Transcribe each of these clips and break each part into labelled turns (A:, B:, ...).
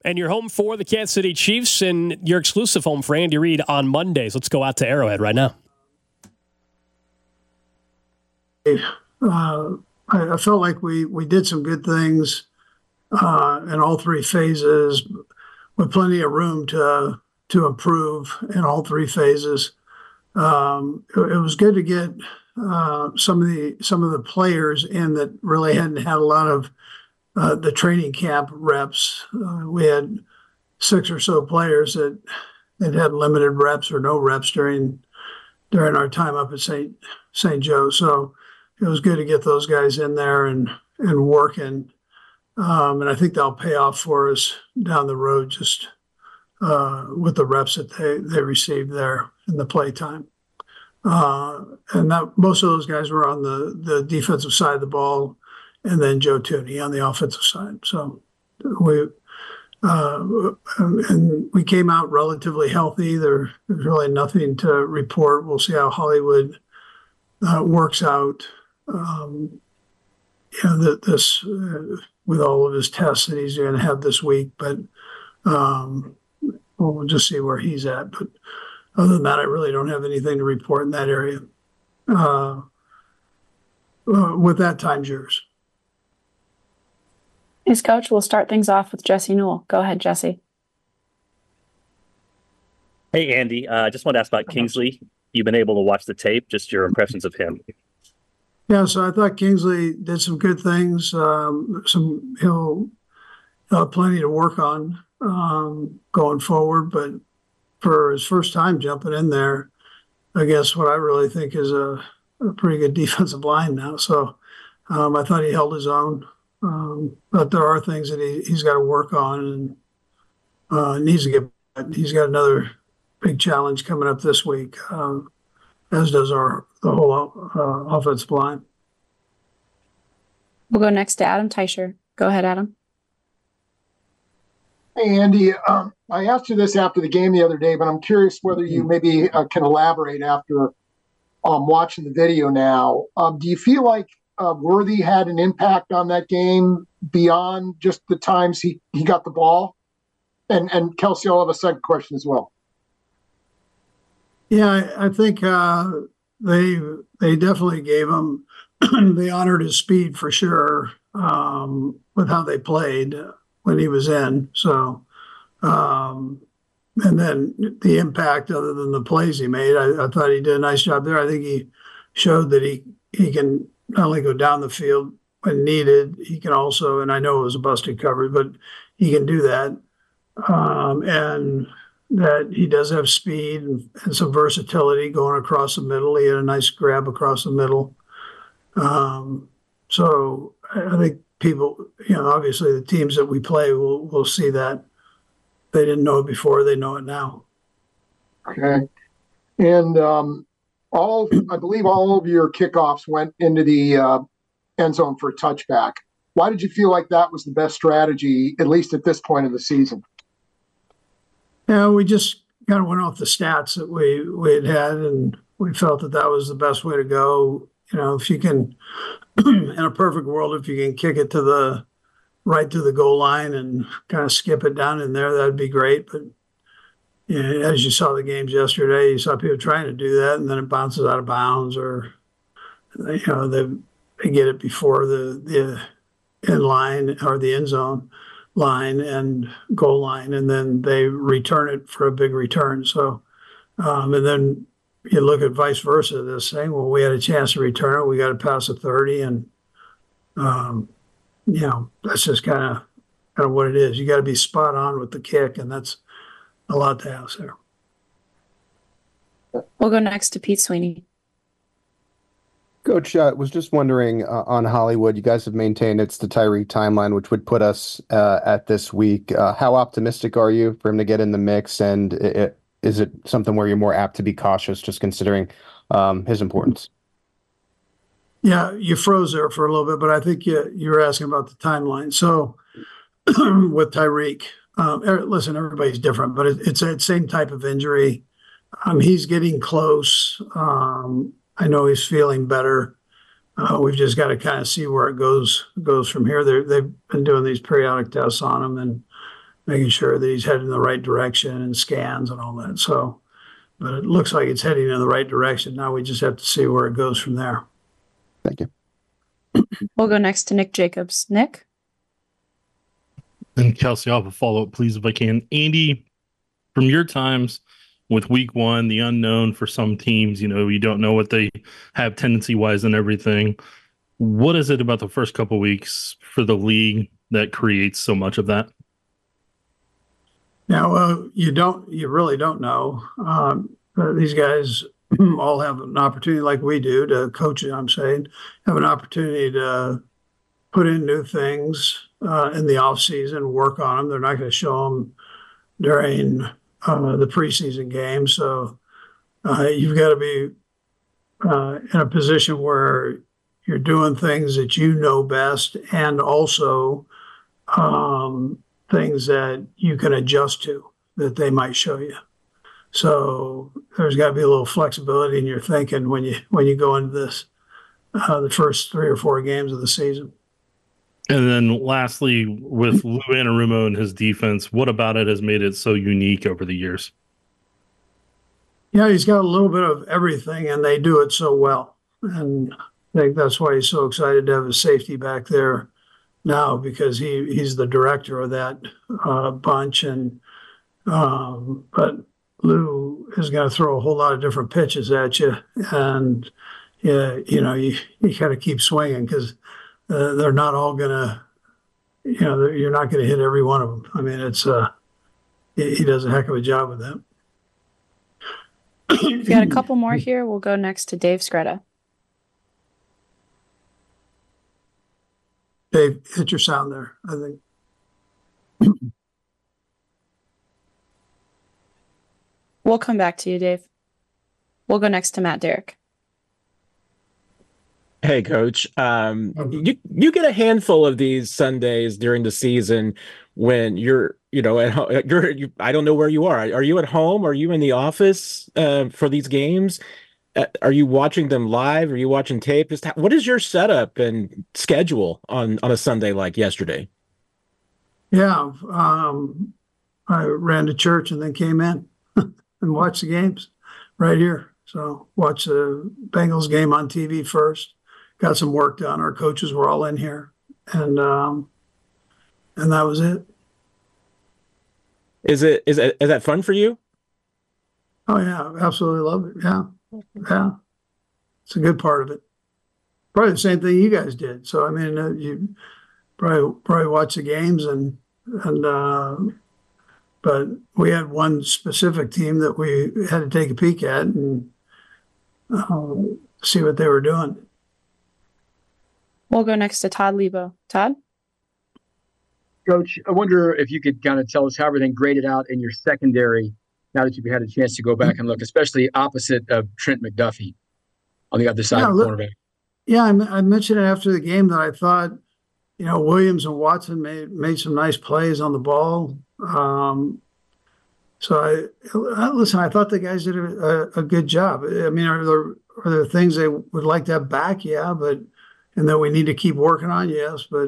A: And you're home for the Kansas City Chiefs and your exclusive home for Andy Reid on Mondays. Let's go out to Arrowhead right now.
B: I felt like we did some good things in all three phases, with plenty of room to improve in all three phases. It was good to get some of the players in that really hadn't had a lot of the training camp reps. We had 6 or so players that had limited reps or no reps during our time up at St. Joe. So it was good to get those guys in there and working. And I think that'll pay off for us down the road, just with the reps that they received there in the play time. And that most of those guys were on the defensive side of the ball, and then Joe Thuney on the offensive side. So we came out relatively healthy. There's really nothing to report. We'll see how Hollywood works out. This with all of his tests that he's going to have this week, but we'll just see where he's at. But other than that, I really don't have anything to report in that area. With that, time's yours.
C: Yes, Coach, we'll start things off with Jesse Newell. Go ahead, Jesse.
D: Hey, Andy. Just wanted to ask about Kingsley. You've been able to watch the tape, just your impressions of him.
B: Yeah, so I thought Kingsley did some good things. He'll have plenty to work on going forward. But for his first time jumping in there against what I really think is a pretty good defensive line now. So I thought he held his own. But there are things that he's got to work on and needs to get. He's got another big challenge coming up this week, as does the whole offensive line.
C: We'll go next to Adam Teicher. Go ahead, Adam.
E: Hey, Andy. I asked you this after the game the other day, but I'm curious whether you maybe can elaborate after watching the video now. Do you feel like Worthy had an impact on that game beyond just the times he got the ball? And Kelsey, I'll have a second question as well.
B: Yeah, I think they definitely gave him. They honored his speed for sure with how they played when he was in. So, and then the impact other than the plays he made, I thought he did a nice job there. I think he showed that he can not only go down the field when needed, he can also, and I know it was a busted coverage, but he can do that. And that he does have speed and some versatility going across the middle. He had a nice grab across the middle. So I think people, obviously the teams that we play will see that. They didn't know it before, they know it now.
E: Okay. And I believe all of your kickoffs went into the end zone for a touchback. Why did you feel like that was the best strategy, at least at this point of the season?
B: Yeah, we just kind of went off the stats that we had, and we felt that was the best way to go. If you can, in a perfect world, if you can kick it right to the goal line and kind of skip it down in there, that'd be great. But as you saw the games yesterday, you saw people trying to do that, and then it bounces out of bounds, or they get it before the end line or the end zone line and goal line, and then they return it for a big return. So, and then you look at vice versa, this thing, well, we had a chance to return it. We got to pass a 30, and, that's just kind of what it is. You got to be spot on with the kick, and that's a lot to ask there.
C: We'll go next to Pete Sweeney.
F: Coach, was just wondering on Hollywood, you guys have maintained it's the Tyreek timeline, which would put us at this week. How optimistic are you for him to get in the mix? And is it something where you're more apt to be cautious, just considering his importance?
B: Yeah, you froze there for a little bit, but I think you were asking about the timeline. So with Tyreek, listen, everybody's different, but it's that same type of injury. He's getting close. I know he's feeling better. We've just got to kind of see where it goes from here. They've been doing these periodic tests on him, making sure that he's heading in the right direction and scans and all that. So, but it looks like it's heading in the right direction. Now we just have to see where it goes from there.
F: Thank you.
C: We'll go next to Nick Jacobs. Nick?
G: And Kelsey, I'll have a follow-up, please, if I can. Andy, from your times with week one, the unknown for some teams, you don't know what they have tendency-wise and everything. What is it about the first couple of weeks for the league that creates so much of that?
B: Yeah, well, you really don't know. These guys all have an opportunity, like we do, to coach. I'm saying, have an opportunity to put in new things in the off season, work on them. They're not going to show them during the preseason game, so you've got to be in a position where you're doing things that you know best, and also things that you can adjust to that they might show you. So there's got to be a little flexibility in your thinking when you go into this the first 3 or 4 games of the season.
G: And then lastly, with Lou Anarumo and his defense, what about it has made it so unique over the years?
B: Yeah, he's got a little bit of everything, and they do it so well. And I think that's why he's so excited to have his safety back there now, because he's the director of that bunch. And but Lou is going to throw a whole lot of different pitches at you, and you got to keep swinging, because they're not all going to, you're not going to hit every one of them. I mean, he does a heck of a job with that.
C: We've got a couple more here. We'll go next to Dave Scretta.
B: Dave, hit your sound there, I think.
C: We'll come back to you, Dave. We'll go next to Matt Derrick.
H: Hey, Coach. You get a handful of these Sundays during the season when you're, at home. I don't know where you are. Are you at home? Are you in the office for these games? Are you watching them live? Are you watching tape? What is your setup and schedule on a Sunday like yesterday?
B: Yeah, I ran to church and then came in and watched the games right here. So watched the Bengals game on TV first. Got some work done. Our coaches were all in here, and that was it.
H: Is that fun for you?
B: Oh yeah, absolutely love it. Yeah, it's a good part of it. Probably the same thing you guys did. So I mean, you probably watch the games but we had one specific team that we had to take a peek at and see what they were doing.
C: We'll go next to Todd Lebo. Todd?
I: Coach, I wonder if you could kind of tell us how everything graded out in your secondary now that you've had a chance to go back and look, especially opposite of Trent McDuffie on the other side of the cornerback. Yeah,
B: I mentioned it after the game that I thought, Williams and Watson made some nice plays on the ball. So I thought the guys did a good job. I mean, are there things they would like to have back? Yeah, and that we need to keep working on, yes, but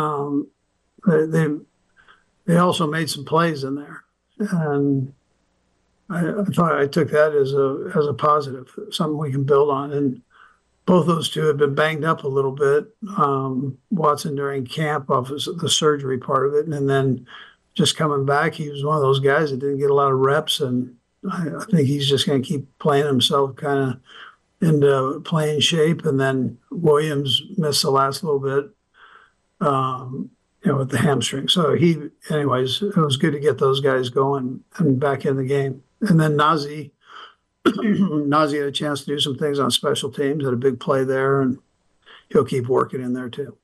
B: they also made some plays in there, and I thought I took that as a positive, something we can build on. And both those two have been banged up a little bit. Watson during camp off the surgery part of it, and then just coming back, he was one of those guys that didn't get a lot of reps, and I think he's just going to keep playing himself kind of into playing shape. And then Williams missed the last little bit, with the hamstring. So anyways, it was good to get those guys going and back in the game. And then Najee had a chance to do some things on special teams, had a big play there, and he'll keep working in there too.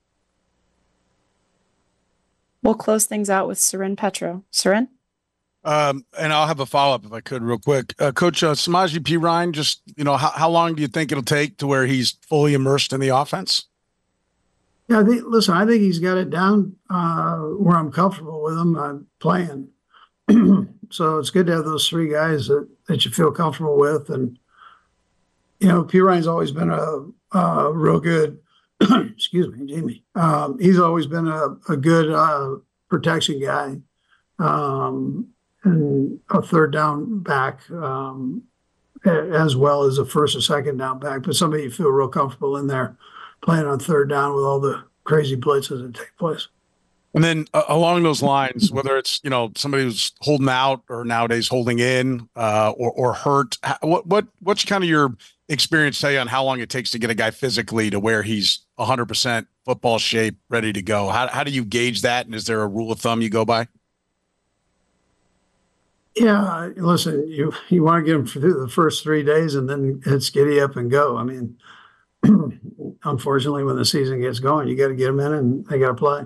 C: We'll close things out with Seren Petro. Seren?
J: And I'll have a follow-up if I could real quick. Coach Samaje Perine, just, how long do you think it'll take to where he's fully immersed in the offense?
B: Yeah, I think he's got it down where I'm comfortable with him playing. So it's good to have those three guys that you feel comfortable with. And, Perine's always been a real good, excuse me, Jamie. He's always been a good protection guy. and a third down back, as well as a first or second down back. But somebody you feel real comfortable in there playing on third down with all the crazy blitzes that take place.
J: And then along those lines, whether it's, somebody who's holding out or nowadays holding in or hurt, what's kind of your experience say on how long it takes to get a guy physically to where he's 100% football shape, ready to go? How do you gauge that? And is there a rule of thumb you go by?
B: Yeah, listen, you want to get them through the first 3 days and then it's giddy up and go. I mean, unfortunately, when the season gets going, you got to get them in and they got to play.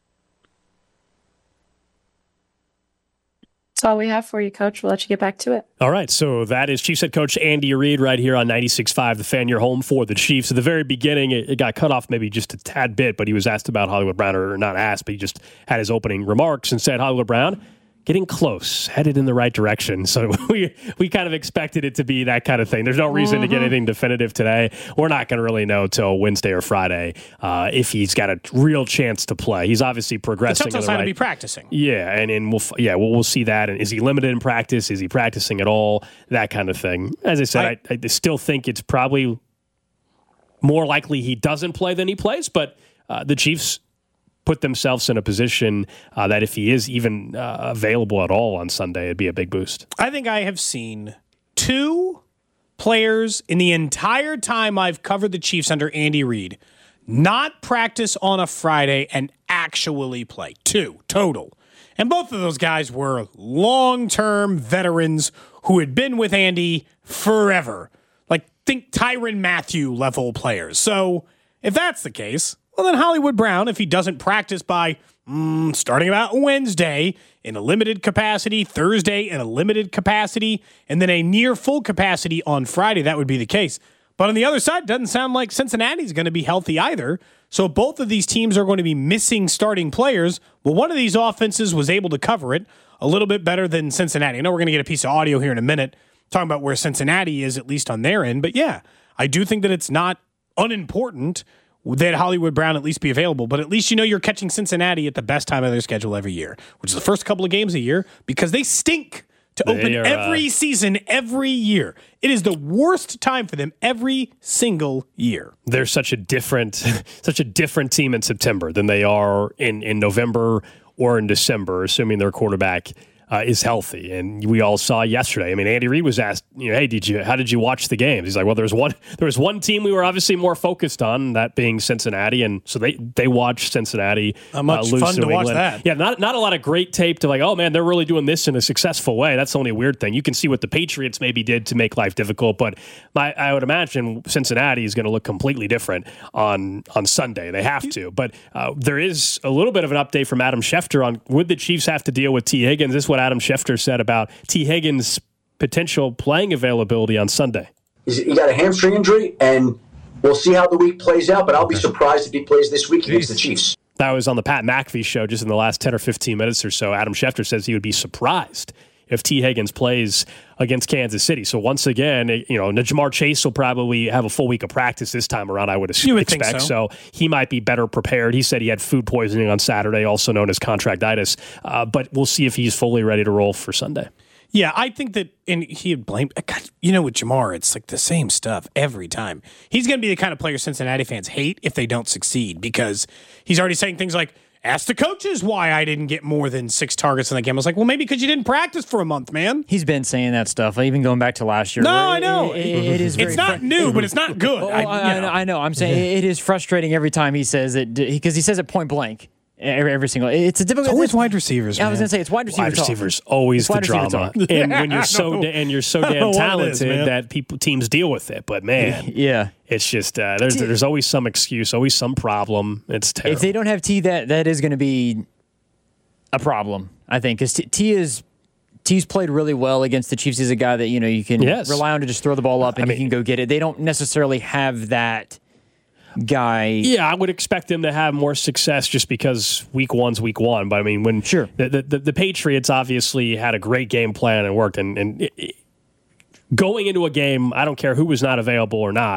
C: That's all we have for you, Coach. We'll let you get back to it.
A: All right, so that is Chiefs head coach Andy Reid right here on 96.5, The Fan, your home for the Chiefs. At the very beginning, it got cut off maybe just a tad bit, but he was asked about Hollywood Brown, or not asked, but he just had his opening remarks and said Hollywood Brown getting close, headed in the right direction. So we kind of expected it to be that kind of thing. There's no reason to get anything definitive today. We're not going to really know till Wednesday or Friday if he's got a real chance to play. He's obviously progressing.
K: It's time to be practicing.
A: Yeah, and we'll see that. And is he limited in practice? Is he practicing at all? That kind of thing. As I said, I still think it's probably more likely he doesn't play than he plays, but the Chiefs put themselves in a position that if he is even available at all on Sunday, it'd be a big boost.
K: I think I have seen 2 players in the entire time I've covered the Chiefs under Andy Reid not practice on a Friday and actually play. 2 total. And both of those guys were long-term veterans who had been with Andy forever. Like, think Tyrann Mathieu level players. So if that's the case, well, then Hollywood Brown, if he doesn't practice by starting about Wednesday in a limited capacity, Thursday in a limited capacity, and then a near full capacity on Friday, that would be the case. But on the other side, it doesn't sound like Cincinnati's going to be healthy either. So both of these teams are going to be missing starting players. Well, one of these offenses was able to cover it a little bit better than Cincinnati. I know we're going to get a piece of audio here in a minute talking about where Cincinnati is, at least on their end. But yeah, I do think that it's not unimportant that Hollywood Brown at least be available, but at least you're catching Cincinnati at the best time of their schedule every year, which is the first couple of games a year, because they stink to open every season, every year. It is the worst time for them every single year.
A: They're such a different team in September than they are in November or in December, assuming their quarterback is healthy. And we all saw yesterday. I mean, Andy Reid was asked, hey, how did you watch the games? He's like, well, there was one team we were obviously more focused on, that being Cincinnati, and so they watched Cincinnati
K: How much
A: lose
K: fun to watch
A: England.
K: that.
A: Yeah, not a lot of great tape to like, oh man, they're really doing this in a successful way. That's the only weird thing. You can see what the Patriots maybe did to make life difficult, but I would imagine Cincinnati is going to look completely different on Sunday. They have to. But there is a little bit of an update from Adam Schefter on would the Chiefs have to deal with T. Higgins. This is what Adam Schefter said about T. Higgins' potential playing availability on Sunday.
L: He got a hamstring injury, and we'll see how the week plays out, but I'll be surprised if he plays this week against the Chiefs.
A: That was on the Pat McAfee show just in the last 10 or 15 minutes or so. Adam Schefter says he would be surprised if T. Higgins plays against Kansas City. So once again, Jamar Chase will probably have a full week of practice this time around, I would expect.
K: Think
A: so he might be better prepared. He said he had food poisoning on Saturday, also known as contractitis. But we'll see if he's fully ready to roll for Sunday.
K: Yeah, I think that, and he had blamed, with Jamar, it's like the same stuff every time. He's going to be the kind of player Cincinnati fans hate if they don't succeed, because he's already saying things like, ask the coaches why I didn't get more than 6 targets in the game. I was like, well, maybe because you didn't practice for a month, man.
M: He's been saying that stuff, even going back to last year.
K: No, I know.
M: It is.
K: It's not new, but it's not good.
M: I know. I'm saying it is frustrating every time he says it, because he says it point blank. Every single, it's a difficult.
K: It's always wide receivers.
M: I was gonna say it's wide receivers.
A: Wide receivers always the drama, and when you're so damn talented that teams deal with it. But man,
M: yeah,
A: it's just there's always some excuse, always some problem. It's terrible.
M: If they don't have T, that is going to be a problem, I think, because T's played really well against the Chiefs. He's a guy that you can rely on to just throw the ball up and he can go get it. They don't necessarily have that guy.
A: Yeah, I would expect them to have more success just because week one's week one. But I mean, when the Patriots obviously had a great game plan and worked, and going into a game, I don't care who was not available or not.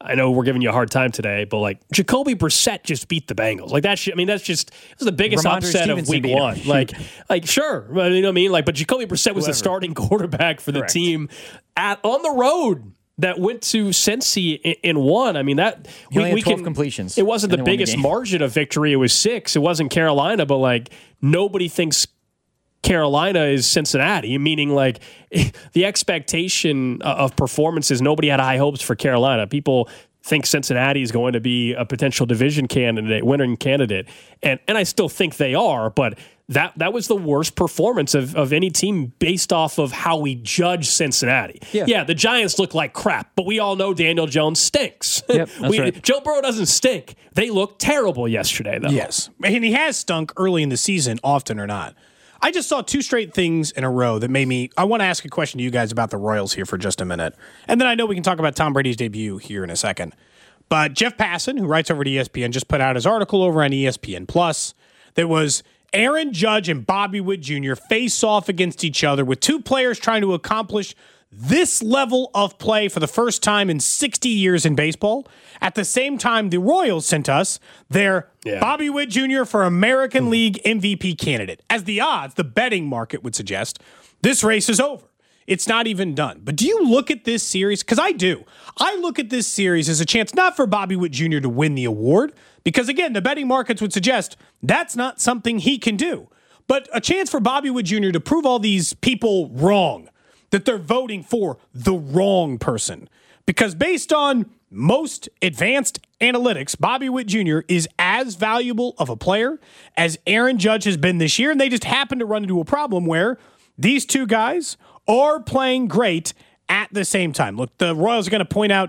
A: I know we're giving you a hard time today, but like Jacoby Brissett just beat the Bengals. Like that's just it was the biggest upset of week one. Like sure, you know what I mean? Like, but Jacoby Brissett was the starting quarterback for the team on the road that went to Cincy in one. I mean that
M: we had 12 completions.
A: It wasn't the biggest margin of victory. It was 6. It wasn't Carolina, but like nobody thinks Carolina is Cincinnati, meaning like the expectation of performances, nobody had high hopes for Carolina. People think Cincinnati is going to be a potential division winning candidate. And I still think they are, but that was the worst performance of any team based off of how we judge Cincinnati. Yeah, the Giants look like crap, but we all know Daniel Jones stinks.
M: Yep, that's right.
A: Joe Burrow doesn't stink. They looked terrible yesterday, though.
K: Yes, and he has stunk early in the season, often or not. I just saw 2 straight things in a row that made me... I want to ask a question to you guys about the Royals here for just a minute. And then I know we can talk about Tom Brady's debut here in a second. But Jeff Passan, who writes over at ESPN, just put out his article over on ESPN Plus that was Aaron Judge and Bobby Witt Jr. face off against each other with 2 players trying to accomplish this level of play for the first time in 60 years in baseball. At the same time, the Royals sent us their Bobby Witt Jr. for American League MVP candidate. As the odds, the betting market would suggest, this race is over. It's not even done. But do you look at this series? Because I do. I look at this series as a chance not for Bobby Witt Jr. to win the award, because again, the betting markets would suggest that's not something he can do, but a chance for Bobby Witt Jr. to prove all these people wrong, that they're voting for the wrong person. Because based on most advanced analytics, Bobby Witt Jr. is as valuable of a player as Aaron Judge has been this year, and they just happen to run into a problem where these 2 guys are playing great at the same time. Look, the Royals are going to point out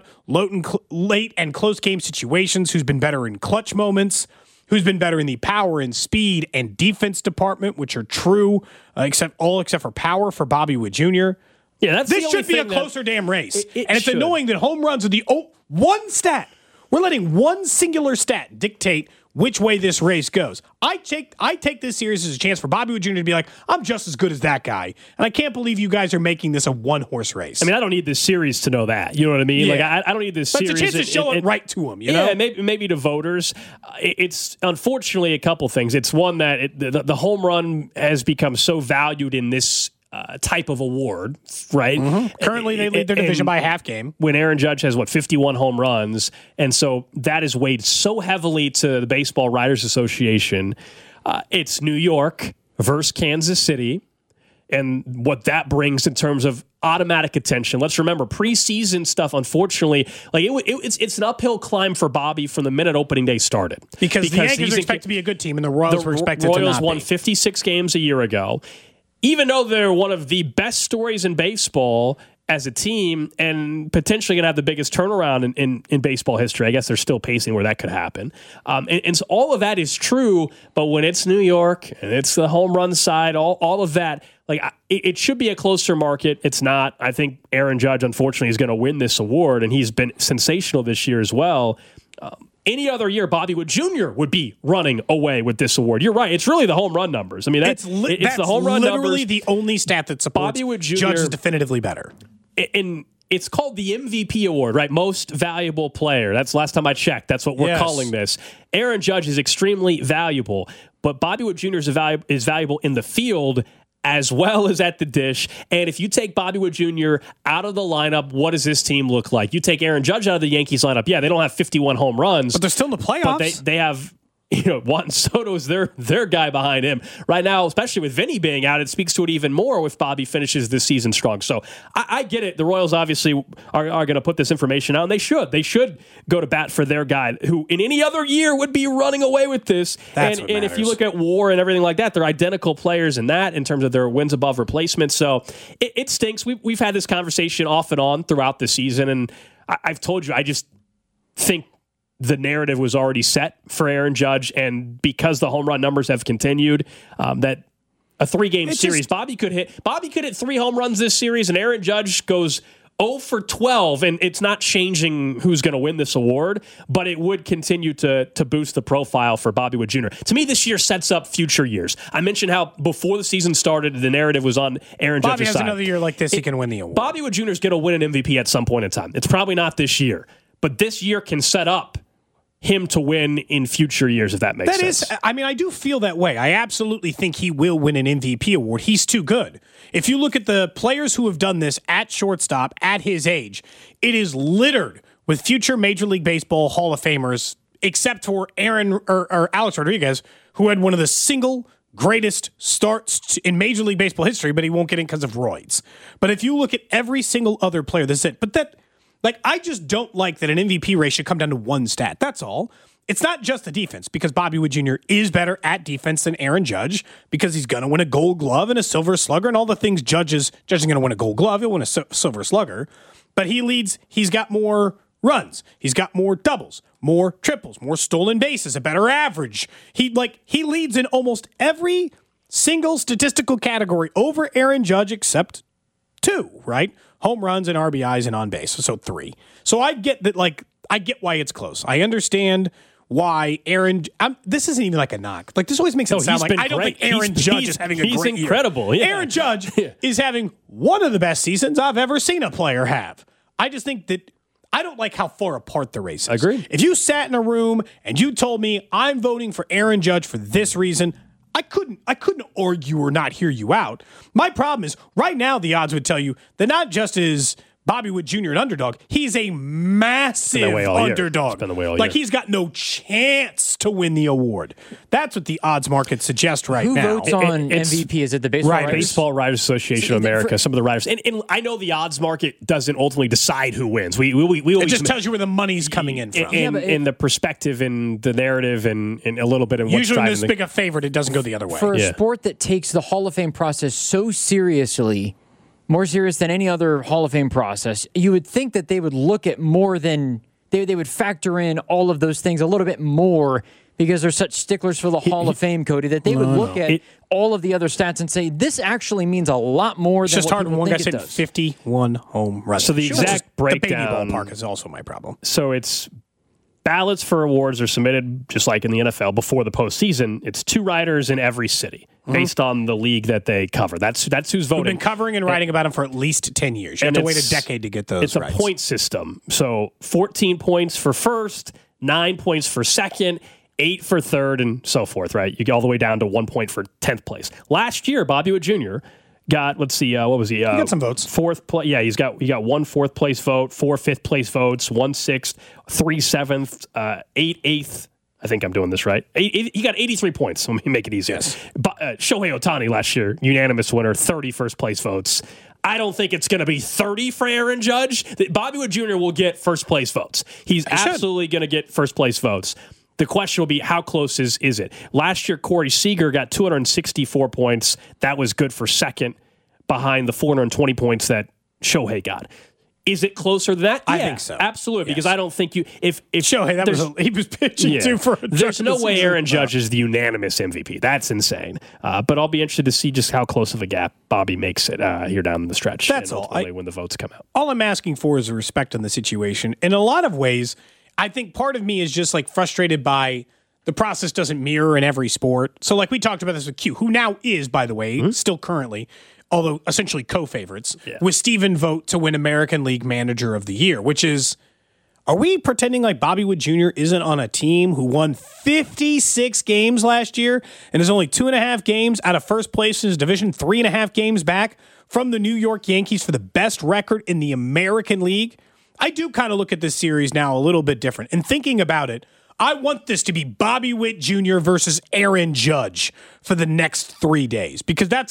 K: late and close game situations, who's been better in clutch moments, who's been better in the power and speed and defense department, which are true, except for power for Bobby Witt Jr.
A: Yeah,
K: this should be a closer damn race. And it's annoying that home runs are the one stat. We're letting one singular stat dictate which way this race goes. I take this series as a chance for Bobby Witt Jr. to be like, I'm just as good as that guy. And I can't believe you guys are making this a 1-horse race.
A: I mean, I don't need this series to know that. You know what I mean?
K: Yeah.
A: Like, I don't need this series.
K: But it's a chance to show it right to them, you know?
A: Yeah, maybe to voters. It's unfortunately a couple things. It's one that the home run has become so valued in this type of award, right?
K: Mm-hmm. Currently, they lead their division by a half game.
A: When Aaron Judge has, 51 home runs, and so that is weighed so heavily to the Baseball Writers Association. It's New York versus Kansas City, and what that brings in terms of automatic attention. Let's remember, preseason stuff, unfortunately, like it's an uphill climb for Bobby from the minute opening day started.
K: Because the Yankees are expected to be a good team, and the Royals were expected to not be.
A: The Royals won 56 games a year ago. Even though they're one of the best stories in baseball as a team and potentially going to have the biggest turnaround in baseball history, I guess they're still pacing where that could happen. And so all of that is true, but when it's New York and it's the home run side, all of that, like it should be a closer market. It's not. I think Aaron Judge, unfortunately, is going to win this award, and he's been sensational this year as well. Any other year, Bobby Witt Jr. would be running away with this award. You're right. It's really the home run numbers. I mean, it's the home run numbers.
K: Literally the only stat that supports
A: Bobby Witt Jr.
K: Judge is definitively better.
A: And it's called the MVP award, right? Most valuable player. That's the last time I checked. That's what we're calling this. Aaron Judge is extremely valuable, but Bobby Witt Jr. is valuable in the field as well as at the dish. And if you take Bobby Witt Jr. out of the lineup, what does this team look like? You take Aaron Judge out of the Yankees lineup. Yeah, they don't have 51 home runs.
K: But they're still in the playoffs.
A: But they have... Juan Soto's their guy behind him right now, especially with Vinny being out. It speaks to it even more if Bobby finishes this season strong. So I get it. The Royals obviously are going to put this information out, and they should. They should go to bat for their guy, who in any other year would be running away with this.
K: That's
A: and if you look at WAR and everything like that, they're identical players in that in terms of their wins above replacement. So it stinks. We've had this conversation off and on throughout the season, and I've told you, I just think the narrative was already set for Aaron Judge, and because the home run numbers have continued, that a 3-game series, Bobby could hit 3 home runs this series, and Aaron Judge goes 0 for 12, and it's not changing who's going to win this award, but it would continue to boost the profile for Bobby Witt Jr. To me, this year sets up future years. I mentioned how before the season started, the narrative was on Aaron Judge's side.
K: Bobby has another year like this, he can win the award.
A: Bobby Witt Jr. is going to win an MVP at some point in time. It's probably not this year. but this year can set up him to win in future years, if that makes sense.
K: I do feel that way. I absolutely think he will win an MVP award. He's too good. If you look at the players who have done this at shortstop at his age, it is littered with future Major League Baseball Hall of Famers, except for Alex Rodriguez, who had one of the single greatest starts in Major League Baseball history, but he won't get in because of roids. But if you look at every single other player, that's it. But I just don't like that an MVP race should come down to one stat. That's all. It's not just the defense, because Bobby Witt Jr. is better at defense than Aaron Judge, because he's going to win a Gold Glove and a Silver Slugger and all the things Judge isn't going to win a Gold Glove. He'll win a Silver Slugger. But he's got more runs. He's got more doubles, more triples, more stolen bases, a better average. He leads in almost every single statistical category over Aaron Judge except 2, right? Home runs and RBIs and on base. So 3. So I get that, I get why it's close. I understand why this isn't even like a knock. This always makes it sound like I don't think Aaron Judge is having a great year.
A: He's incredible. Yeah.
K: Aaron Judge is having one of the best seasons I've ever seen a player have. I just think that I don't like how far apart the race is.
A: Agreed.
K: If you sat in a room and you told me I'm voting for Aaron Judge for this reason, I couldn't argue or not hear you out. My problem is right now the odds would tell you that not just is Bobby Witt Jr. an underdog, he's a massive underdog.
A: It's been the way all year.
K: He's got no chance to win the award. That's what the odds market suggests right
M: now.
K: Who
M: votes on MVP? Is it the Baseball Writers?
A: Baseball Writers Association of America, some of the writers. And I know the odds market doesn't ultimately decide who wins. We
K: it just tells you where the money's coming in from.
A: In the perspective and the narrative and a little bit of what's
K: usually
A: driving
K: when this big a favorite, it doesn't go the other way.
M: For a sport that takes the Hall of Fame process so seriously, more serious than any other Hall of Fame process, you would think that they would look at more than they would factor in all of those things a little bit more, because they're such sticklers for the Hall of Fame, Cody, that they would look at all of the other stats and say, this actually means a lot more than what people think it does.
K: 51 home runs.
A: So the exact breakdown.
K: The baby ballpark is also my problem.
A: So it's ballots for awards are submitted just like in the NFL before the postseason. It's 2 writers in every city based on the league that they cover. That's who's voting.
K: We've been covering and writing about them for at least 10 years. You have to wait a decade to get those.
A: It's a point system. So 14 points for first, 9 points for second, 8 for third, and so forth, right? You get all the way down to 1 point for 10th place. Last year, Bobby Witt Jr. got, let's see, what was he?
K: He got some votes.
A: Fourth place. Yeah, he got 1 4th place vote, 4 5th place votes, 1 6th, 3 7th, 8 8th. I think I'm doing this right. He got 83 points. Let me make it easier.
K: Yes.
A: Shohei Ohtani last year, unanimous winner, 31st place votes. I don't think it's going to be 30 for Aaron Judge. Bobby Witt Jr. will get first place votes. He's absolutely going to get first place votes. The question will be, how close is it? Last year, Corey Seager got 264 points. That was good for second, behind the 420 points that Shohei got. Is it closer than that?
K: I think so.
A: Absolutely, because I don't think if
K: Shohei, he was pitching too for a
A: there's no way Aaron Judge is the unanimous MVP. That's insane. But I'll be interested to see just how close of a gap Bobby makes it here down the stretch.
K: That's all.
A: When the votes come out.
K: All I'm asking for is respect in the situation. In a lot of ways, I think part of me is just frustrated by the process doesn't mirror in every sport. So we talked about this with Q, who now is, by the way, still currently, although essentially co-favorites, with Steven Vogt to win American League Manager of the Year, which is, are we pretending like Bobby Witt Jr. isn't on a team who won 56 games last year and is only 2.5 games out of first place in his division, 3.5 games back from the New York Yankees for the best record in the American League? I do kind of look at this series now a little bit different. And thinking about it, I want this to be Bobby Witt Jr. versus Aaron Judge for the next 3 days, because that's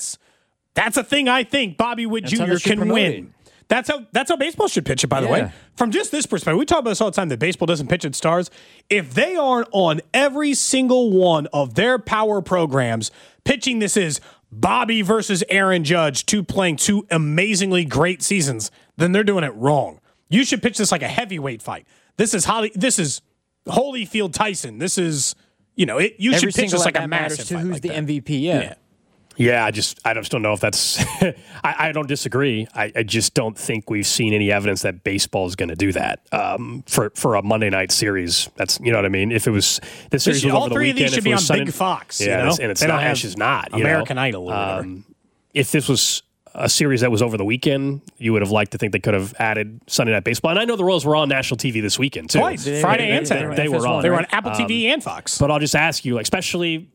K: a thing I think Bobby Witt Jr. can win. That's how baseball should pitch it, by the way. From just this perspective, we talk about this all the time, that baseball doesn't pitch its stars. If they aren't on every single one of their power programs, pitching this is Bobby versus Aaron Judge, playing 2 amazingly great seasons, then they're doing it wrong. You should pitch this like a heavyweight fight. This is Holyfield Tyson. This is, you should pitch this like a massive fight.
M: Who's the MVP?
A: Yeah, I just don't know if that's. I don't disagree. I just don't think we've seen any evidence that baseball is going to do that for a Monday night series. That's, you know what I mean. If it was this series was over the weekend,
K: all 3 of these should be on Big Fox.
A: Yeah, and it's not.
K: American Idol or whatever.
A: If this was a series that was over the weekend, you would have liked to think they could have added Sunday Night Baseball. And I know the Royals were on national TV this weekend, too.
K: Twice, Friday and Saturday.
A: They were on.
K: They were on Apple TV and Fox.
A: But I'll just ask you, like, especially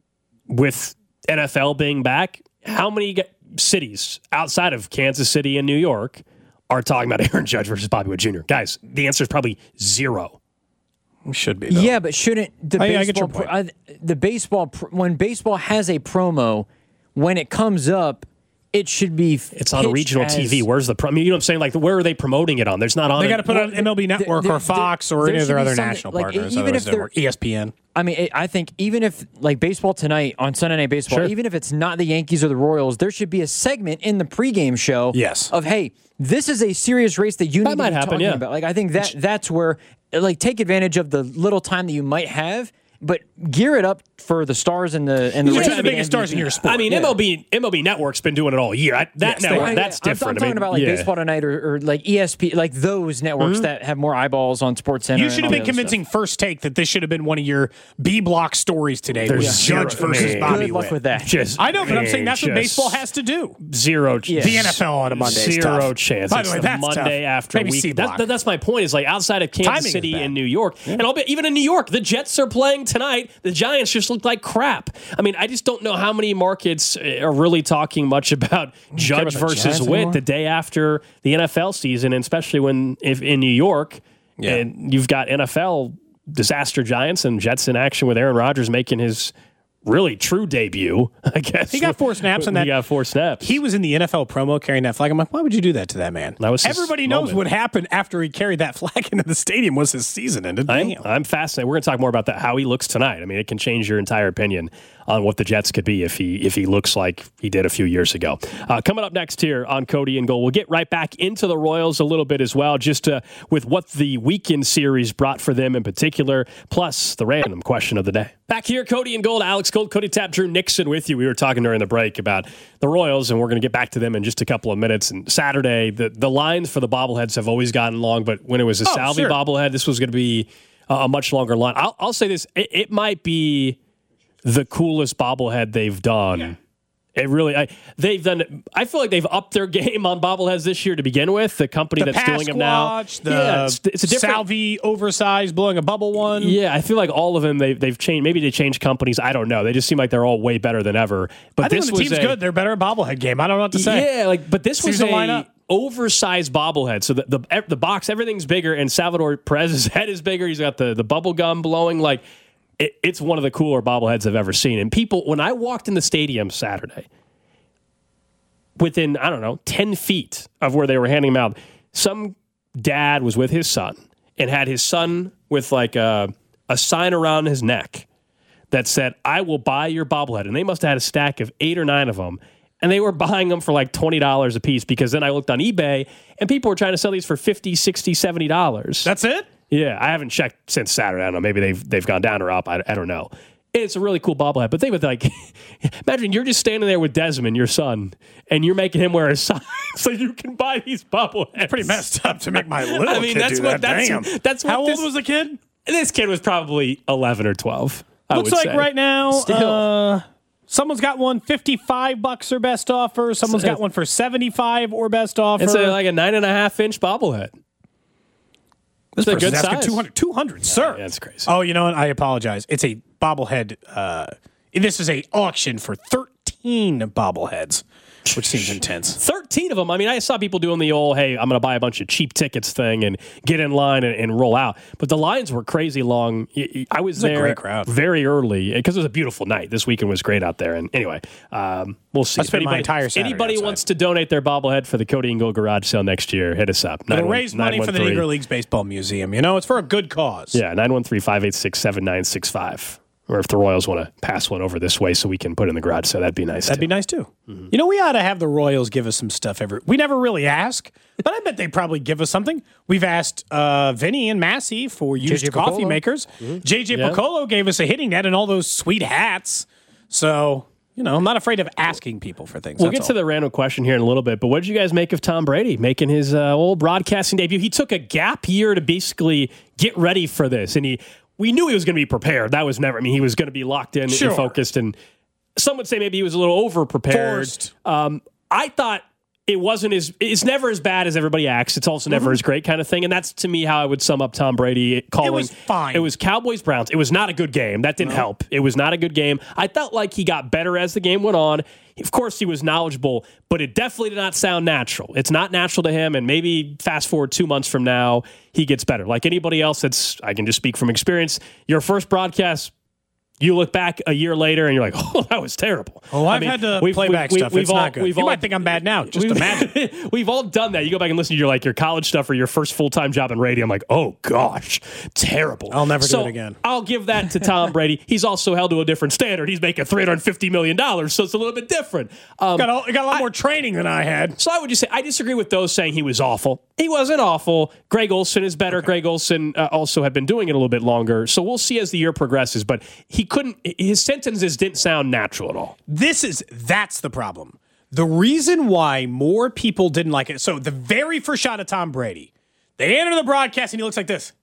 A: with NFL being back, how many cities outside of Kansas City and New York are talking about Aaron Judge versus Bobby Witt Jr.? Guys, the answer is probably zero.
K: Should be, though.
M: Yeah, but shouldn't the baseball when baseball has a promo, when it comes up, it should be.
A: It's on regional TV. Where's the promo? You know what I'm saying? Like, where are they promoting it on? There's not on.
K: They got to put it on MLB Network or Fox or any of their other national partners.
M: Even if they're
K: ESPN.
M: I mean, I think even if, like, baseball tonight on Sunday Night Baseball, even if it's not the Yankees or the Royals, there should be a segment in the pregame show of, hey, this is a serious race that you need to be talking about. Like, I think that's where, like, take advantage of the little time that you might have, but gear it up for the stars and the
K: race. The biggest stars in your sport.
A: I mean, MLB Network's been doing it all year. That's different.
M: I'm talking about like Baseball Tonight or like ESPN, like those networks that have more eyeballs on SportsCenter.
K: You should have been convincing First Take that this should have been one of your B block stories today.
A: There's
K: Judge versus Bobby
M: Good luck
K: Witt.
M: with that.
K: I know, but I'm saying that's what baseball has to do.
A: Zero.
K: The NFL on a Monday is
A: Zero
K: tough.
A: chance.
K: By the way, that's
A: Monday
K: tough.
A: after
K: Maybe
A: week.
K: C-block.
A: That's my point. Is like outside of Kansas City and New York, and I'll bet even in New York, the Jets are playing tonight. The Giants just look like crap. I mean, I just don't know how many markets are really talking much about Judge versus Witt the day after the NFL season, and especially when if in New York, and you've got NFL disaster Giants and Jets in action with Aaron Rodgers making his really true debut, I guess.
K: He got 4 snaps in that.
A: He got 4 snaps.
K: He was in the NFL promo carrying that flag. I'm like, why would you do that to that man? Everybody knows what happened after he carried that flag into the stadium was his season ended.
A: I'm fascinated. We're going to talk more about that, how he looks tonight. I mean, it can change your entire opinion on what the Jets could be if he looks like he did a few years ago. Coming up next here on Cody and Gold, we'll get right back into the Royals a little bit as well, just with what the weekend series brought for them in particular, plus the random question of the day. Back here, Cody and Gold, Alex Gold, Cody Tapp, Drew Nixon with you. We were talking during the break about the Royals, and we're going to get back to them in just a couple of minutes. And Saturday, the lines for the bobbleheads have always gotten long, but when it was a Salvi bobblehead, this was going to be a much longer line. I'll say this, it might be the coolest bobblehead they've done. Yeah. It really, they've done. I feel like they've upped their game on bobbleheads this year to begin with. The company that's doing them now,
K: it's a different Salvi oversized blowing a bubble one.
A: Yeah, I feel like all of them they've changed. Maybe they changed companies. I don't know. They just seem like they're all way better than ever. But
K: I think when the team's good, they're better at bobblehead game. I don't know what to say.
A: Yeah, but this was a oversized bobblehead. So the box, everything's bigger, and Salvador Perez's head is bigger. He's got the bubble gum blowing like. It's one of the cooler bobbleheads I've ever seen. And people, when I walked in the stadium Saturday, within, 10 feet of where they were handing them out, some dad was with his son and had his son with like a sign around his neck that said, "I will buy your bobblehead." And they must have had a stack of 8 or 9 of them. And they were buying them for like $20 a piece, because then I looked on eBay and people were trying to sell these for $50, $60, $70.
K: That's it?
A: Yeah, I haven't checked since Saturday. I don't know. Maybe they've gone down or up. I don't know. It's a really cool bobblehead. But think about imagine you're just standing there with Desmond, your son, and you're making him wear a sign so you can buy these bobbleheads.
K: It's pretty messed up to make my little kid do that. Damn.
A: That's what
K: How old was the kid?
A: This kid was probably 11 or 12.
K: Looks like right now, someone's got one $55 or best offer. Someone's got one for $75 or best offer.
A: It's like a 9.5-inch bobblehead. That's a good size.
K: 200, sir.
A: Yeah, that's crazy.
K: Oh, you know what? I apologize. It's a bobblehead. This is a auction for 13 bobbleheads, which seems intense.
A: 13 of them. I mean, I saw people doing the old, hey, I'm going to buy a bunch of cheap tickets thing and get in line and roll out. But the lines were crazy long. I was there
K: a great crowd.
A: Very early because it was a beautiful night. This weekend was great out there. And anyway, we'll see.
K: I spent my entire Saturday
A: anybody
K: outside.
A: Wants to donate their bobblehead for the Cody and Gold Garage Sale next year, hit us up.
K: It'll raise money for the Negro Leagues Baseball Museum. You know, it's for a good cause.
A: Yeah, 913-586-7965. Or if the Royals want to pass one over this way so we can put it in the garage, so that'd be nice.
K: That'd be nice too. Mm-hmm. You know, we ought to have the Royals give us some stuff we never really ask, but I bet they probably give us something. We've asked Vinny and Massey for used coffee makers. Mm-hmm. JJ Piccolo gave us a hitting net and all those sweet hats. So, you know, I'm not afraid of asking people for things.
A: We'll get to the random question here in a little bit, but what did you guys make of Tom Brady making his old broadcasting debut? He took a gap year to basically get ready for this, and we knew he was going to be prepared. That was never. I mean, he was going to be locked in and focused. And some would say maybe he was a little over prepared.
K: Forced.
A: I thought it's never as bad as everybody acts. It's also never as great kind of thing. And that's, to me, how I would sum up Tom Brady calling.
K: It was fine.
A: It was Cowboys-Browns. It was not a good game. That didn't help. It was not a good game. I felt like he got better as the game went on. Of course, he was knowledgeable, but it definitely did not sound natural. It's not natural to him, and maybe fast forward 2 months from now, he gets better. Like anybody else, I can just speak from experience. Your first broadcast, you look back a year later and you're like, oh, that was terrible.
K: Oh, I've had to play back stuff. It's not good. You might think I'm bad now. Just imagine.
A: We've all done that. You go back and listen to your college stuff or your first full-time job in radio. I'm like, oh, gosh, terrible.
K: I'll never do it again.
A: I'll give that to Tom Brady. He's also held to a different standard. He's making $350 million, so it's a little bit different.
K: Got a lot more training than I had.
A: So I would just say, I disagree with those saying he was awful. He wasn't awful. Greg Olsen is better. Okay. Greg Olsen also had been doing it a little bit longer. So we'll see as the year progresses. But his sentences didn't sound natural at all.
K: That's the problem. The reason why more people didn't like it. So the very first shot of Tom Brady, they enter the broadcast and he looks like this.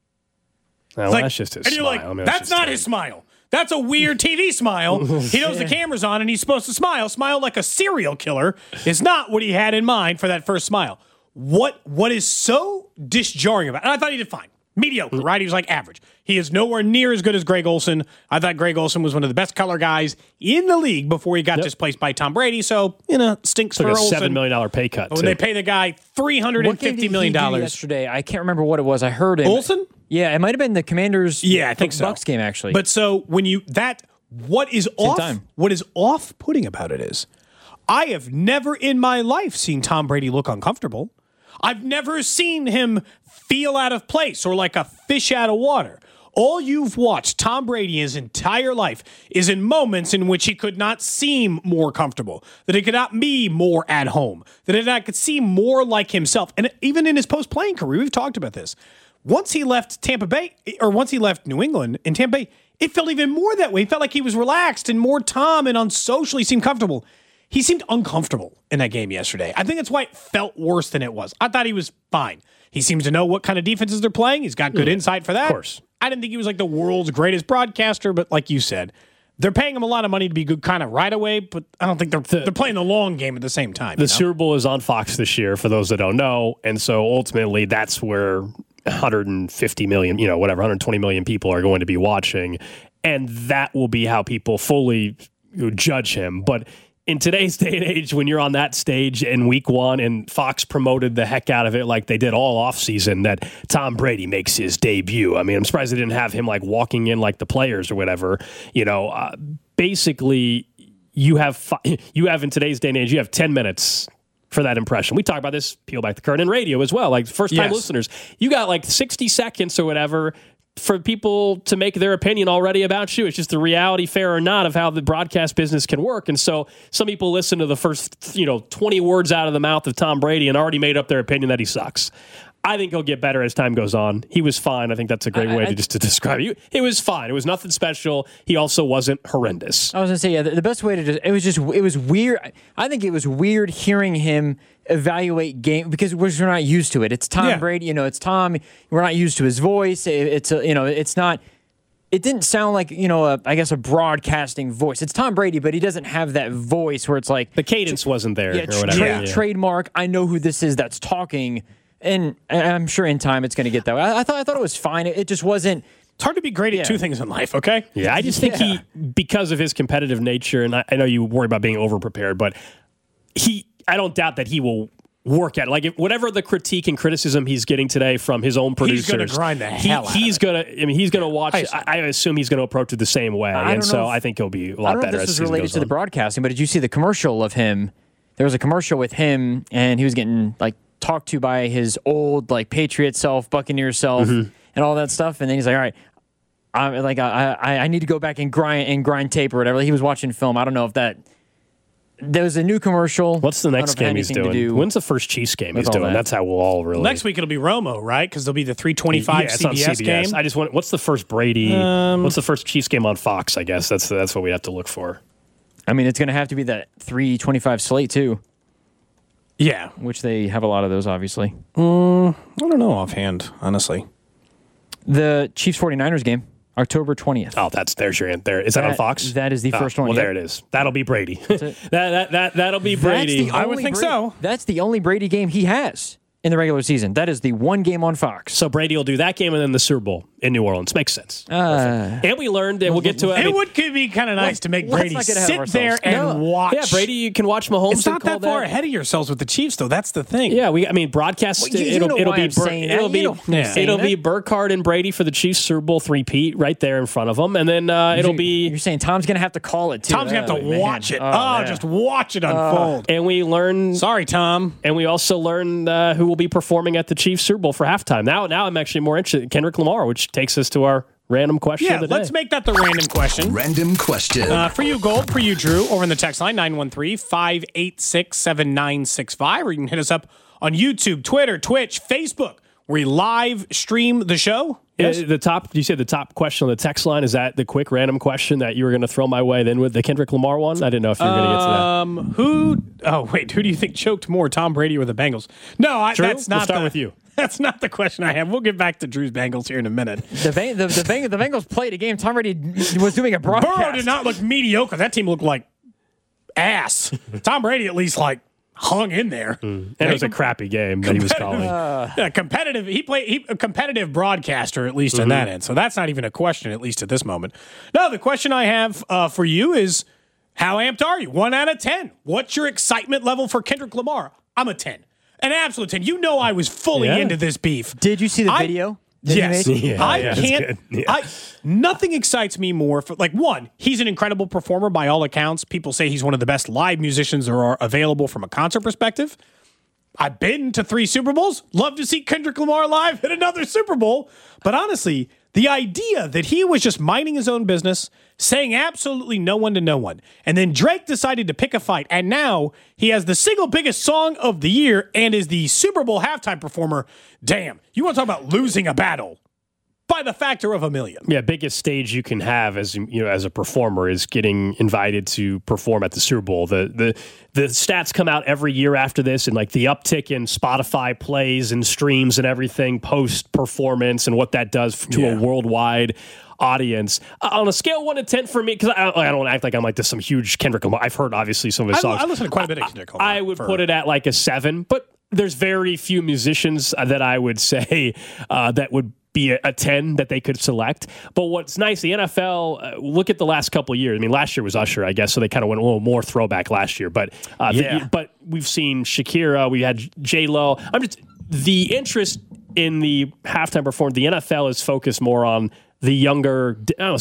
A: Well, that's just his smile.
K: And you're like, that's not his smile. That's a weird TV smile. He knows the camera's on and he's supposed to smile. Smile like a serial killer is not what he had in mind for that first smile. What is so disjarring about it? And I thought he did fine. Mediocre, right? He was like average. He is nowhere near as good as Greg Olsen. I thought Greg Olsen was one of the best color guys in the league before he got displaced by Tom Brady. So, stinks for Olsen.
A: $7 million pay cut.
K: When they pay the guy $350 million.
M: Yesterday, I can't remember what it was. I heard him.
K: Olsen?
M: Yeah, it might have been the Commanders.
K: Yeah, I think so.
M: Bucks game actually.
K: But so when what is off-putting about it is, I have never in my life seen Tom Brady look uncomfortable. I've never seen him feel out of place or like a fish out of water. All you've watched Tom Brady his entire life is in moments in which he could not seem more comfortable, that he could not be more at home, that he could seem more like himself. And even in his post-playing career, we've talked about this. Once he left Tampa Bay, or once he left New England in Tampa Bay, it felt even more that way. He felt like he was relaxed and more Tom and unsocially seemed comfortable. He seemed uncomfortable in that game yesterday. I think that's why it felt worse than it was. I thought he was fine. He seems to know what kind of defenses they're playing. He's got good insight for that.
A: Of course.
K: I didn't think he was like the world's greatest broadcaster, but like you said, they're paying him a lot of money to be good kind of right away, but I don't think they're playing the long game at the same time.
A: The Super Bowl is on Fox this year, for those that don't know, and so ultimately that's where 150 million, whatever, 120 million people are going to be watching, and that will be how people fully judge him. But in today's day and age, when you're on that stage in week one and Fox promoted the heck out of it like they did all offseason, that Tom Brady makes his debut. I mean, I'm surprised they didn't have him like walking in like the players or whatever. Basically, you have in today's day and age, you have 10 minutes for that impression. We talk about this, peel back the curtain, in radio as well. Like first-time listeners, you got like 60 seconds or whatever for people to make their opinion already about you. It's just the reality, fair or not, of how the broadcast business can work. And so some people listen to the first 20 words out of the mouth of Tom Brady and already made up their opinion that he sucks. I think he'll get better as time goes on. He was fine. I think that's a great way to describe it. It was fine. It was nothing special. He also wasn't horrendous.
M: I was going to say, the best way to it was weird. I think it was weird hearing him evaluate game because we're not used to it. It's Tom Brady. It's Tom. We're not used to his voice. It's not. It didn't sound like, a broadcasting voice. It's Tom Brady, but he doesn't have that voice where it's like
A: the cadence wasn't there or whatever.
M: Trademark. I know who this is that's talking. And I'm sure in time it's going to get that way. I thought it was fine. It just wasn't.
K: It's hard to be great at two things in life, okay?
A: Yeah, I just think he, because of his competitive nature, and I know you worry about being over-prepared, but I don't doubt that he will work at it. Like, whatever the critique and criticism he's getting today from his own producers.
K: He's going to grind the hell out
A: he's going to watch. I assume he's going to approach it the same way. And so I think he'll be a lot better.
M: I don't know if this is related to the broadcasting, but did you see the commercial of him? There was a commercial with him, and he was getting, talked to by his old Patriot self, Buccaneer self, and all that stuff. And then he's like, all right, I need to go back and grind tape or whatever. He was watching film. I don't know if there was a new commercial.
A: What's the next game he's doing? When's the first Chiefs game he's doing? That's how we'll all really.
K: Next week it'll be Romo, right? Because there'll be the 3:25 CBS game.
A: I just want. What's the first Brady? What's the first Chiefs game on Fox? I guess that's what we have to look for.
M: I mean, it's going to have to be that 3:25 slate too.
K: Yeah.
M: Which they have a lot of those, obviously.
K: I don't know offhand, honestly.
M: The Chiefs 49ers game. October 20th.
A: Oh, there's your there. Is that on Fox?
M: That is the first one.
A: Well, there it is. That'll be Brady. that'll be Brady.
K: I would think so.
M: That's the only Brady game he has in the regular season. That is the one game on Fox.
A: So Brady will do that game and then the Super Bowl in New Orleans. Makes sense. And we learned, and we'll get to it.
K: It would be kind of nice to make Brady sit there and watch.
A: Yeah, Brady, you can watch Mahomes.
K: It's not that far ahead of yourselves with the Chiefs, though. That's the thing.
A: Yeah, broadcast. It'll be Burkhardt and Brady for the Chiefs Super Bowl three-peat right there in front of them, and then it'll be.
M: You're saying Tom's going to have to call it too.
K: Tom's going to have to watch it. Just watch it unfold.
A: And we learn.
K: Sorry, Tom.
A: And we also learned who will be performing at the Chiefs Super Bowl for halftime. Now I'm actually more interested in Kendrick Lamar, which takes us to our random question of the day.
K: Let's make that the random question.
N: Random question.
K: For you, Gold. For you, Drew. Over in the text line, 913-586-7965. Or you can hit us up on YouTube, Twitter, Twitch, Facebook, where we live stream the show.
A: Yes. You said the top question on the text line. Is that the quick random question that you were going to throw my way then with the Kendrick Lamar one? I didn't know if you were going to get to that.
K: Who do you think choked more, Tom Brady or the Bengals? No, that's not.
A: We'll start with you.
K: That's not the question I have. We'll get back to Drew's Bengals here in a minute.
M: The Bengals played a game. Tom Brady was doing a broadcast.
K: Burrow did not look mediocre. That team looked like ass. Tom Brady at least hung in there.
A: And it was a crappy game that he was calling.
K: Competitive. He a competitive broadcaster, at least on that end. So that's not even a question, at least at this moment. No, the question I have for you is, how amped are you? 1 out of 10. What's your excitement level for Kendrick Lamar? I'm a 10. An absolute 10. You know I was fully into this beef.
M: Did you see the video?
K: Yes. I can't. Nothing excites me more. One, he's an incredible performer by all accounts. People say he's one of the best live musicians there are available from a concert perspective. I've been to 3 Super Bowls. Love to see Kendrick Lamar live at another Super Bowl. But honestly, the idea that he was just minding his own business, saying absolutely no one to no one, and then Drake decided to pick a fight, and now he has the single biggest song of the year and is the Super Bowl halftime performer. Damn, you want to talk about losing a battle by the factor of 1,000,000.
A: Yeah, biggest stage you can have as a performer is getting invited to perform at the Super Bowl. The stats come out every year after this, and the uptick in Spotify plays and streams and everything post performance and what that does to a worldwide audience. On a scale of 1 to 10 for me, because I don't act like I'm some huge Kendrick Lamar. I've heard obviously some of his songs.
K: I listen to quite a bit of Kendrick Lamar.
A: I would put it at a 7, but there's very few musicians that I would say that would be a 10 that they could select. But what's nice, the NFL, look at the last couple of years. I mean, last year was Usher, I guess, so they kind of went a little more throwback last year. But but we've seen Shakira, we had J-Lo. The interest in the halftime performance, the NFL is focused more on the younger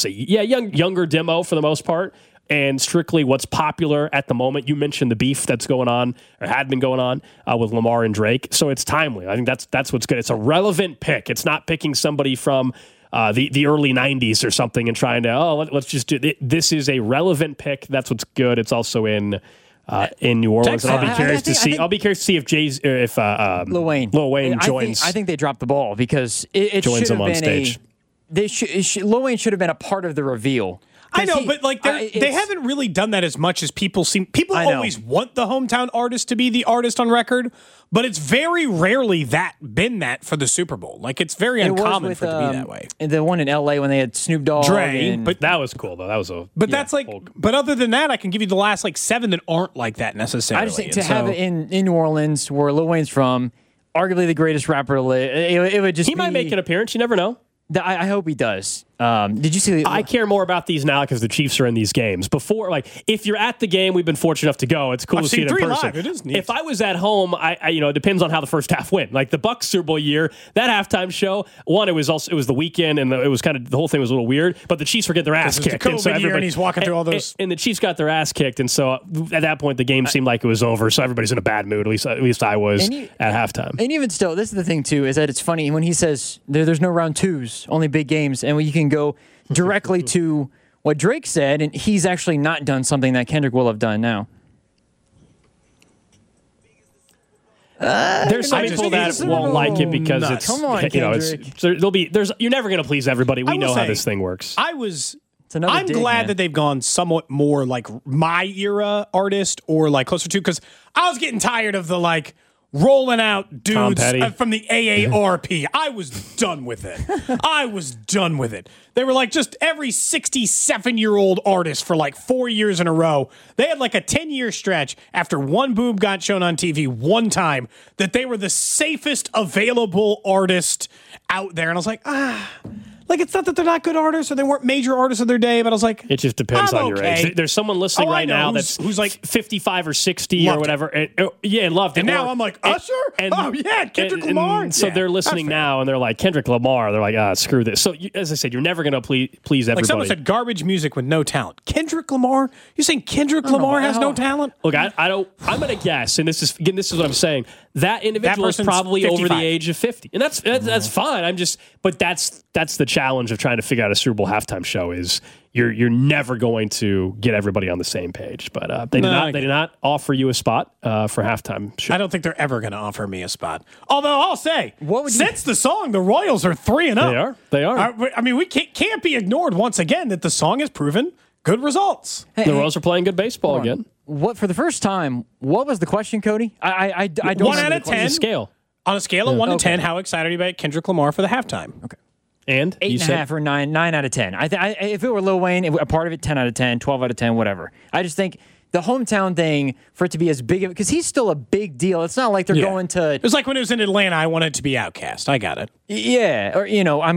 A: demo for the most part, and strictly what's popular at the moment. You mentioned the beef that's going on or had been going on with Lamar and Drake, so it's timely. I think that's what's good. It's a relevant pick. It's not picking somebody from the early 90s or something and trying to let's just do it. This is a relevant pick. That's what's good. It's also in New Orleans. And I'll be curious to see. I'll be curious to see if Lil Wayne joins.
M: I think they dropped the ball because it should have been stage. Lil Wayne should have been a part of the reveal.
K: I know, but they haven't really done that as much as people seem. People always want the hometown artist to be the artist on record, but it's very rarely been that for the Super Bowl. It's very uncommon for it to be that way.
M: The one in LA when they had Snoop Dogg,
K: but
A: that was cool though. That was
K: But other than that, I can give you the last 7 that aren't like that necessarily.
M: I just think have it in New Orleans, where Lil Wayne's from, arguably the greatest rapper to live. It would just
A: might make an appearance. You never know.
M: I hope he does. Did you see?
A: I care more about these now because the Chiefs are in these games. Before, if you're at the game, we've been fortunate enough to go. It's cool to see it in person.
K: Live. It is neat.
A: If I was at home, it depends on how the first half went. The Bucs Super Bowl year, that halftime show. One, it was the weekend, and it was kind of the whole thing was a little weird. But the Chiefs were getting their ass kicked,
K: and so everybody, and he's walking through all those.
A: And the Chiefs got their ass kicked, and so at that point, the game seemed like it was over. So everybody's in a bad mood. At least I was at halftime.
M: And even still, this is the thing too: is that it's funny when he says there's no round twos, only big games, and when you can go directly to what Drake said, and he's actually not done something that Kendrick will have done now.
A: There's some people that won't like it because it's
M: come on,
A: you're never going to please everybody. We know how this thing works.
K: I'm glad that they've gone somewhat more my era artist or closer to, because I was getting tired of the rolling out
A: Tom
K: dudes
A: Petty.
K: from the AARP. I was done with it. I was done with it. They were like just every 67-year-old artist for like 4 years in a row. They had like a 10-year stretch after one boob got shown on TV one time that they were the safest available artist out there. And I was like, like, it's not that they're not good artists or they weren't major artists of their day, but I was like,
A: it just depends on your age. There's someone listening right now who's like 55 or 60 or whatever. And loved it.
K: And now I'm like, Usher? Kendrick Lamar.
A: So they're listening now and they're like, Kendrick Lamar. They're like, screw this. So as I said, you're never going to please everybody.
K: Like someone said, garbage music with no talent. Kendrick Lamar? You saying Kendrick Lamar has no talent?
A: Look, I'm going to guess, and this is what I'm saying. That individual is probably
K: 55.
A: over the age of 50, and that's fine. But that's the challenge of trying to figure out a Super Bowl halftime show is you're never going to get everybody on the same page. But they did not offer you a spot for halftime show.
K: I don't think they're ever going to offer me a spot. Although I'll say, since the song, the Royals are 3-0.
A: They are.
K: I mean, we can't be ignored once again that the song has proven good results.
A: The Royals are playing good baseball again.
M: What for the first time? What was the question, Cody? I don't.
K: 1 out of 10
A: scale.
K: On a scale of 1 to 10, how excited are you about Kendrick Lamar for the halftime?
M: Okay.
A: And
M: 8.5 or 9 out of 10. If it were Lil Wayne, a part of it, 10 out of 10, 12 out of 10, whatever. I just think the hometown thing for it to be as big of because he's still a big deal. It's not like they're going to.
K: It was like when it was in Atlanta. I wanted it to be Outkast. I got it.
M: Yeah, or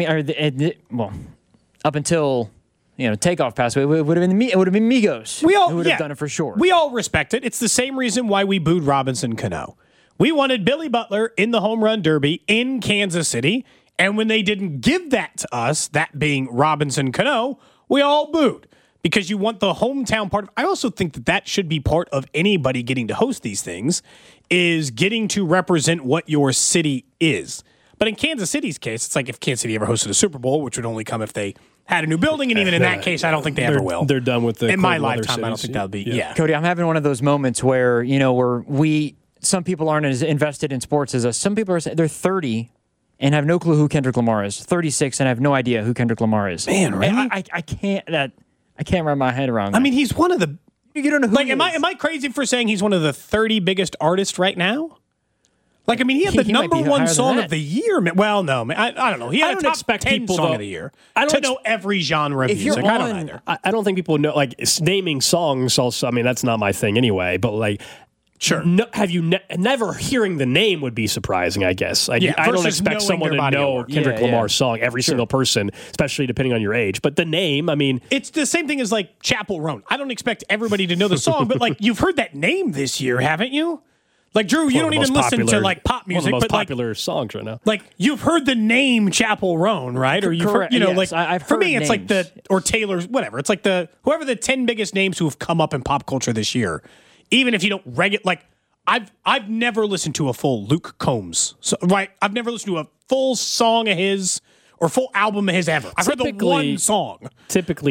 M: up until. Takeoff passed away. It would have been Migos. Who would have done it for sure.
K: We all respect it. It's the same reason why we booed Robinson Cano. We wanted Billy Butler in the home run derby in Kansas City, and when they didn't give that to us, that being Robinson Cano, we all booed because you want the hometown part. I also think that should be part of anybody getting to host these things is getting to represent what your city is. But in Kansas City's case, it's like if Kansas City ever hosted a Super Bowl, which would only come if they had a new building, and even in that case, I don't think they ever will.
A: They're done with the
K: in my lifetime. I don't think that'll be.
M: Cody, I'm having one of those moments where some people aren't as invested in sports as us. Some people are they're 30 and have no clue who Kendrick Lamar is. 36 and have no idea who Kendrick Lamar is.
K: Man, really?
M: I can't wrap my head around that.
K: I mean, he's one of the.
M: You don't know who.
K: Like, am I crazy for saying he's one of the 30 biggest artists right now? Like, I mean, he had the number one song of the year. Well, no, I don't know. He had a top 10 song of the year. I don't know every genre of music. I don't either.
A: I don't think people know, like, naming songs also, I mean, that's not my thing anyway, but, like,
K: sure.
A: Have you never hearing the name would be surprising, I guess. I don't expect someone to know Kendrick Lamar's song, every single person, especially depending on your age. But the name, I mean.
K: It's the same thing as, like, Chappell Roan. I don't expect everybody to know the song, but, like, you've heard that name this year, haven't you? Like, Drew, you don't even listen to, like, pop music.
A: One of the most
K: but
A: popular songs right now.
K: Like, you've heard the name Chappell Roan, right? Or you've heard,
M: I've
K: for me,
M: heard
K: it's
M: names.
K: like or Taylor's, whatever. It's like whoever the 10 biggest names who have come up in pop culture this year. Even if you don't like, I've never listened to a full Luke Combs. Right? I've never listened to a full song of his or full album of his ever. I've heard the one song.
A: Typically,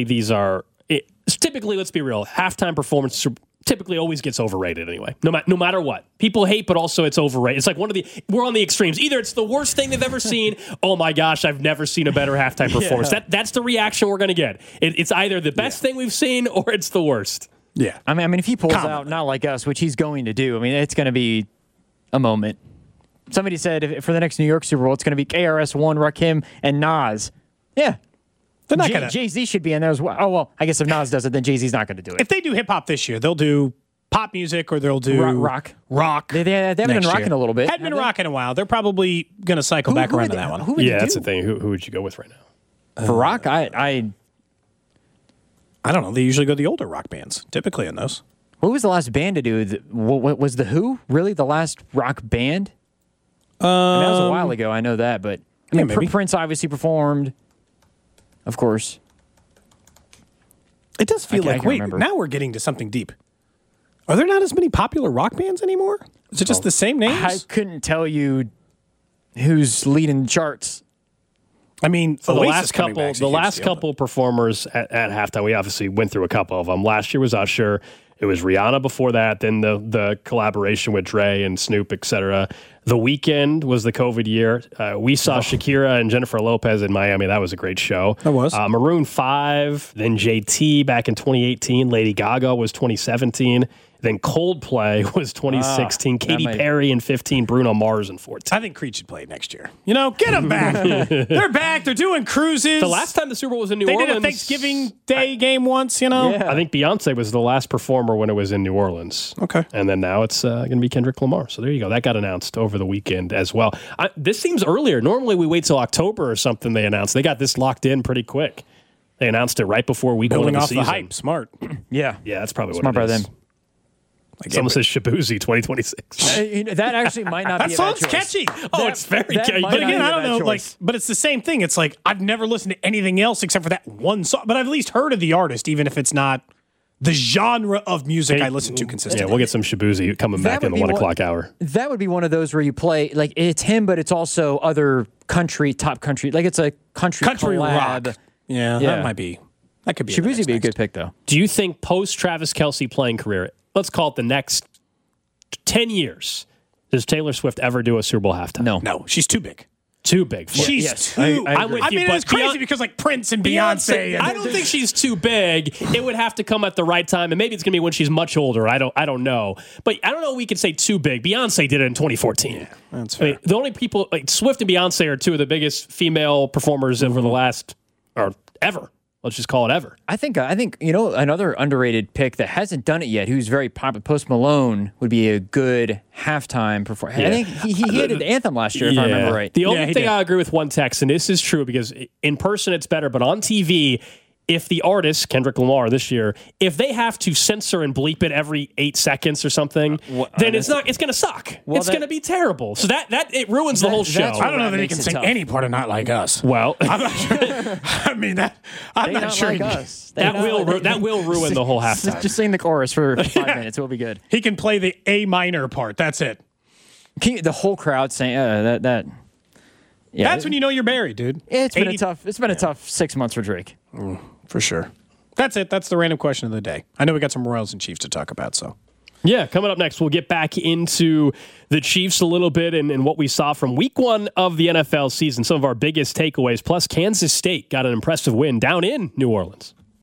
A: let's be real, halftime performances typically always gets overrated anyway. No matter what. People hate, but also it's overrated. It's like we're on the extremes. Either it's the worst thing they've ever seen, oh my gosh, I've never seen a better halftime performance. That's the reaction we're going to get. It's either the best thing we've seen or it's the worst.
K: Yeah.
M: I mean, if he pulls out Not Like Us, which he's going to do, I mean, it's going to be a moment. Somebody said for the next New York Super Bowl, it's going to be KRS-One, Rakim, and Nas. Yeah.
K: They're not gonna.
M: Jay-Z should be in there as well. Oh, well, I guess if Nas does it, then Jay-Z's not going to do it.
K: If they do hip-hop this year, they'll do pop music or they'll do
M: rock.
K: They
M: haven't been rocking a little bit.
K: Hadn't been rocking a while. They're probably going to cycle back around to that one.
A: That's the thing. Who would you go with right now?
M: For rock, I
K: don't know. They usually go the older rock bands, typically in those.
M: Who was the last band to do? What was the Who really the last rock band? That was a while ago. I know that, but I mean, Prince obviously performed, of course.
K: It does feel like now we're getting to something deep. Are there not as many popular rock bands anymore? Is it just the same names?
M: I couldn't tell you who's leading charts.
K: I mean,
A: the last couple performers at halftime, we obviously went through a couple of them. Last year was Usher. It was Rihanna before that. Then the collaboration with Dre and Snoop, etc. The Weeknd was the COVID year. We saw Shakira and Jennifer Lopez in Miami. That was a great show.
K: That was.
A: Maroon 5, then JT back in 2018. Lady Gaga was 2017. Then Coldplay was 2016. Katy Perry in 15. Bruno Mars in 14.
K: I think Creed should play it next year. Get them back. They're back. They're doing cruises.
A: The last time the Super Bowl was in New Orleans.
K: They did a Thanksgiving Day game once,
A: Yeah. I think Beyonce was the last performer when it was in New Orleans.
K: Okay.
A: And then now it's going to be Kendrick Lamar. So there you go. That got announced over the weekend as well. This seems earlier. Normally we wait till October or something they announce. They got this locked in pretty quick. They announced it right before week 1 of the season.
K: Building off the hype. Smart.
A: Yeah, that's probably
M: Smart
A: what it
M: by
A: is.
M: them.
A: Someone says Shabuzi 2026.
M: That actually might not
K: that
M: be a
K: song's
M: bad choice.
K: catchy.
A: It's very catchy.
K: But again, I don't know. But it's the same thing. It's like I've never listened to anything else except for that one song. But I've at least heard of the artist, even if it's not the genre of music I listen to consistently.
A: Yeah, we'll get some Shabuzi coming back in the 1 o'clock hour.
M: That would be one of those where you play like it's him, but it's also other top country. Like it's a country collab.
K: Rock. Yeah, that might be. That could be.
M: Shabuzi would be a good pick, though.
A: Do you think post Travis Kelce playing career, let's call it the next 10 years, does Taylor Swift ever do a Super Bowl halftime?
K: No, she's too big.
A: Too big.
K: She's too.
A: I'm with you,
K: it's crazy because like Prince and Beyonce.
A: I don't think she's too big. It would have to come at the right time, and maybe it's going to be when she's much older. I don't know, but I don't know. We could say too big. Beyonce did it in 2014. Yeah,
K: that's fair.
A: The only people like Swift and Beyonce are two of the biggest female performers over the last or ever. Let's just call it ever.
M: I think another underrated pick that hasn't done it yet, who's very popular, Post Malone would be a good halftime performer. Yeah. I think he did the anthem last year, if I remember right.
A: The only thing I agree with one text, and this is true because in person it's better, but on TV, if the artist, Kendrick Lamar this year, if they have to censor and bleep it every 8 seconds or something, then it's going to suck. It's going to be terrible. So that it ruins the whole show.
K: I don't know that he can sing any part of Not Like Us.
A: Well,
K: I'm not sure. I mean, I'm not sure.
A: That will ruin the whole halftime.
M: Just sing the chorus for 5 minutes. It'll be good.
K: He can play the A minor part. That's it.
M: The whole crowd saying that. Yeah,
K: that's when you know you're buried, dude.
M: It's been a tough 6 months for Drake.
K: For sure. That's it. That's the random question of the day. I know we got some Royals and Chiefs to talk about, so.
A: Yeah, coming up next, we'll get back into the Chiefs a little bit and what we saw from week 1 of the NFL season, some of our biggest takeaways. Plus, Kansas State got an impressive win down in New Orleans.